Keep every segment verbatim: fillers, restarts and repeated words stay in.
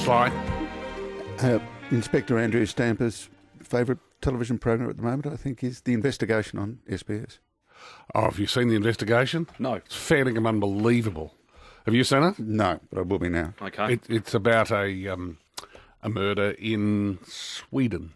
Sly? Uh, Inspector Andrew Stamper's favourite television program at the moment, I think, is The Investigation on S B S. Oh, have you seen The Investigation? No. It's fair dinkum unbelievable. Have you seen it? No, but I will be now. Okay. It, it's about a um, a murder in Sweden.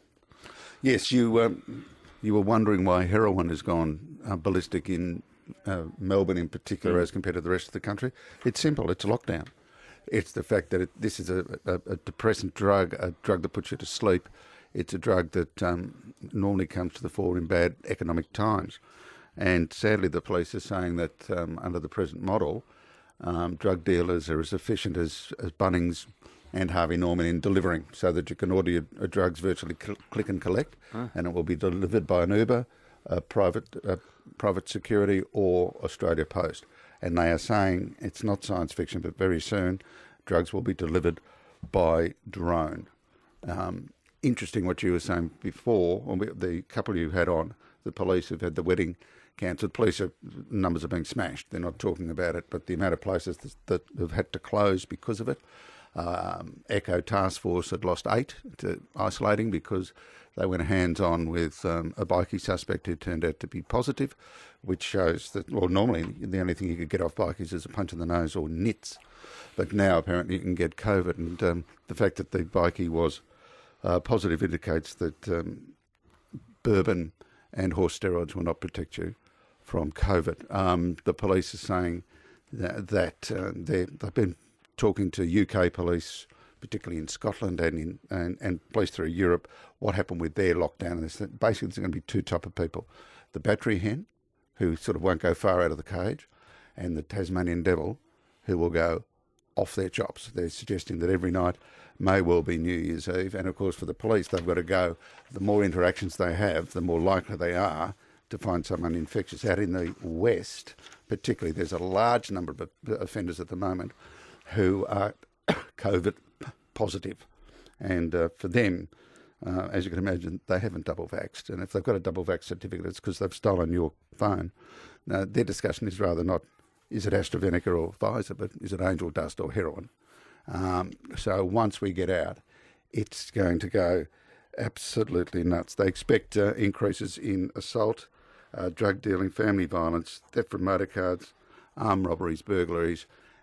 Yes, you um, you were wondering why heroin has gone uh, ballistic in uh, Melbourne in particular Mm. as compared to the rest of the country. It's simple. It's lockdown. It's the fact that it, this is a, a, a depressant drug, a drug that puts you to sleep. It's a drug that um, normally comes to the fore in bad economic times. And sadly, the police are saying that um, under the present model, um, drug dealers are as efficient as, as Bunnings and Harvey Norman in delivering, so that you can order your uh, drugs virtually cl- click and collect, Huh. and it will be delivered by an Uber, a private, uh, private security, or Australia Post. And they are saying, it's not science fiction, but very soon drugs will be delivered by drone. Um, interesting what you were saying before, or the couple you had on, the police have had the wedding cancelled. Police are, numbers are being smashed. They're not talking about it, but the amount of places that, that have had to close because of it. Um, Echo Task Force had lost eight to isolating because they went hands-on with um, a bikie suspect who turned out to be positive, which shows that, well, normally the only thing you could get off bikies is a punch in the nose or nits. But now apparently you can get COVID, and um, the fact that the bikie was uh, positive indicates that um, bourbon and horse steroids will not protect you from COVID. Um, the police are saying that, that uh, they've been talking to U K police, particularly in Scotland and in and, and police through Europe, what happened with their lockdown. And there's, basically, there's going to be two type of people: the battery hen, who sort of won't go far out of the cage, and the Tasmanian devil, who will go off their chops. They're suggesting that every night may well be New Year's Eve, and of course for the police, they've got to go. The more interactions they have, the more likely they are to find someone infectious. Out in the West, particularly, there's a large number of offenders at the moment who are COVID positive. And uh, for them, uh, as you can imagine, they haven't double vaxxed. And if they've got a double vax certificate, it's because they've stolen your phone. Now, their discussion is rather not, is it AstraZeneca or Pfizer, but is it angel dust or heroin? Um, so once we get out, it's going to go absolutely nuts. They expect uh, increases in assault, uh, drug dealing, family violence, theft from motor cars, armed robberies, burglaries,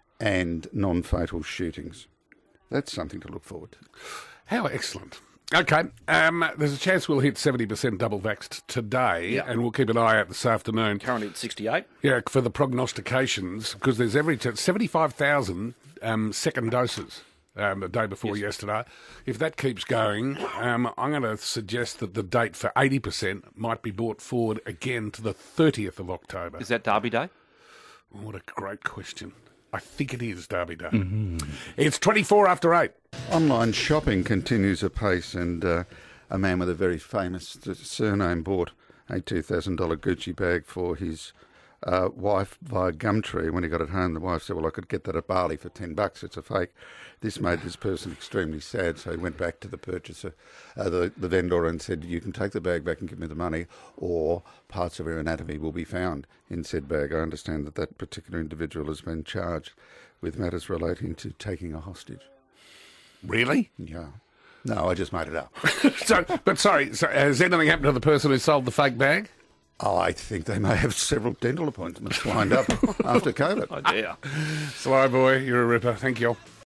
and non-fatal shootings. That's something to look forward to. How excellent. Okay, um, there's a chance we'll hit seventy percent double vaxxed today, Yeah. and we'll keep an eye out this afternoon. Currently at sixty-eight. Yeah, for the prognostications, because there's every chance, seventy-five thousand um, second doses um, the day before Yes. yesterday. If that keeps going, um, I'm going to suggest that the date for eighty percent might be brought forward again to the thirtieth of October. Is that Derby Day? What a great question. I think it is Derby Day. Mm-hmm. It's twenty-four after eight. Online shopping continues apace, and uh, a man with a very famous surname bought a two thousand dollars Gucci bag for his uh, wife via Gumtree. When he got it home, the wife said, well, I could get that at Bali for ten bucks. It's a fake. This made this person extremely sad, so he went back to the purchaser, uh, the, the vendor, and said, you can take the bag back and give me the money, or parts of her anatomy will be found in said bag. I understand that that particular individual has been charged with matters relating to taking a hostage. Really? Yeah. No, I just made it up. so, but sorry, so has anything happened to the person who sold the fake bag? Oh, I think they may have several dental appointments lined up after COVID. Oh dear. Sly boy, you're a ripper. Thank you.